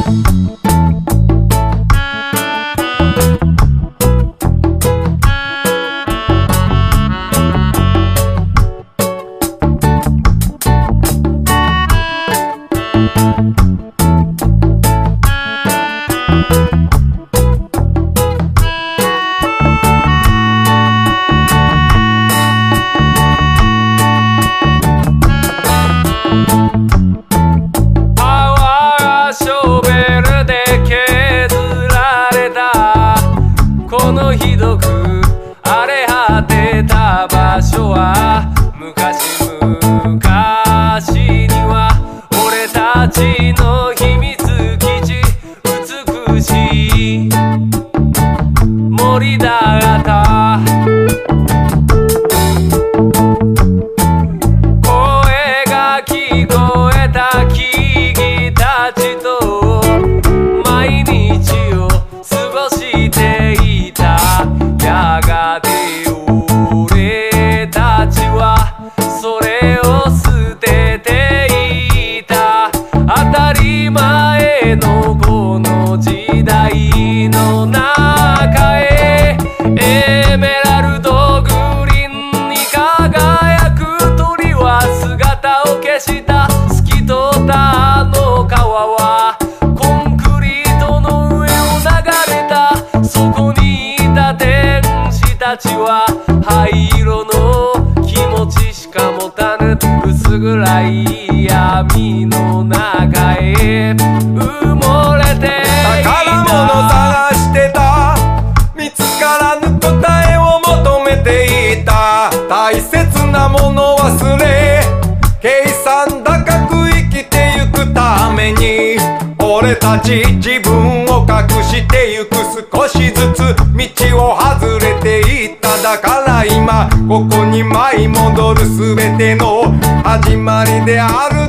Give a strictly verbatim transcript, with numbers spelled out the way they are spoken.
このひどく荒れ果てた場所は昔昔には俺たちの秘密基地美しい森だった声が聞こえた木々たちと毎日を過ごしていたやがて俺たちはそれを捨てていた当たり前のこの時代の中へエメラルドグリーンに輝く鳥は姿を消した透き通ったあの川はコンクリートの上を流れたそこにいた天使たちは灰色の気持ちしか持たぬ薄暗い闇の中へ埋もれていた宝物探してた見つからぬ答えを求めていた大切なもの忘れ計算高く生きてゆくために俺たち自分を隠してゆく少しずつ道を外れていっただから今ここに舞い戻る全ての始まりである